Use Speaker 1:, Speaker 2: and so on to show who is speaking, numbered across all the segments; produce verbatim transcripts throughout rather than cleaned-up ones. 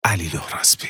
Speaker 1: علی لهرازبی.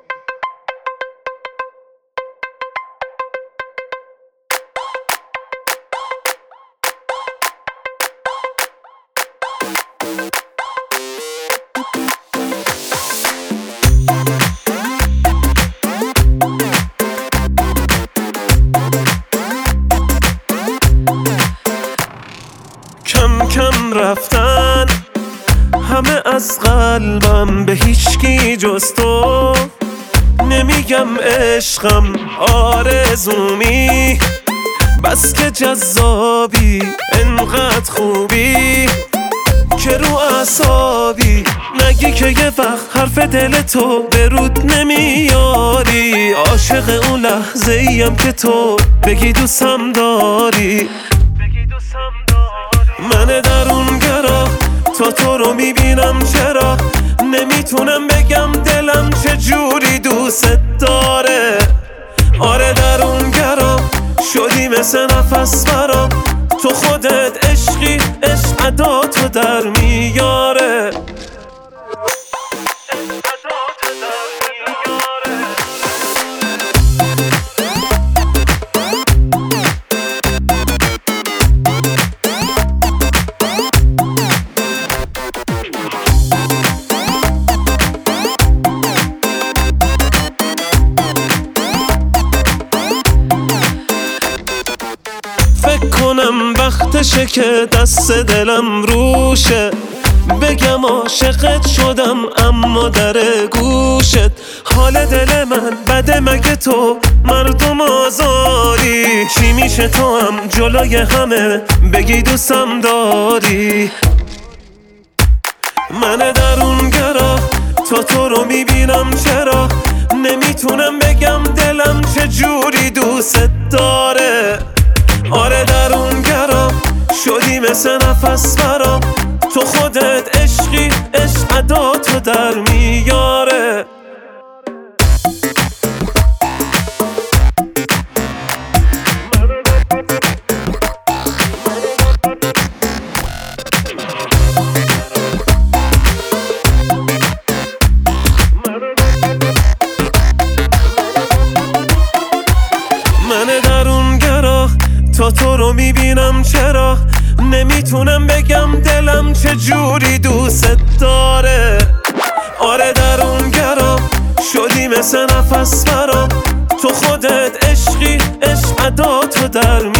Speaker 2: کم کم رفتن همه از قلبم، به هیچکی جز تو نمیگم عشقم آرزومی، بس که جذابی انقدر خوبی که رو اعصابی، نگی که یه وقت حرف دل تو به رود نمیاری. عاشق اون لحظه ایم که تو بگی دوستم داری، من درونگرا تا تو رو میبینم، چرا نمیتونم بگم دلم چجوری دوست داره. آره درونگرا شدی مثل نفس برام، تو خودت عشقی، عشق عداتو در میاره. فکر کنم وقتشه که دست دلم روشه، بگم عاشقت شدم اما در گوشت. حال دل من بده مگه تو مردم آزاری، چی میشه تو هم جلوی همه بگی دوستم داری. من درونگرا تا تو رو میبینم، چرا نمیتونم بگم دلم چجوری دوست داره. آره درونگرا شدی مثل نفس برام، تو خودت عشقی، عشق عداتو در میاره. من درونگرا تا تو رو میبینم، چرا نمیتونم بگم دلم چجوری دوست داره. آره درونگرا شدی مثل نفس برام، تو خودت عشقی، عشق عداتو در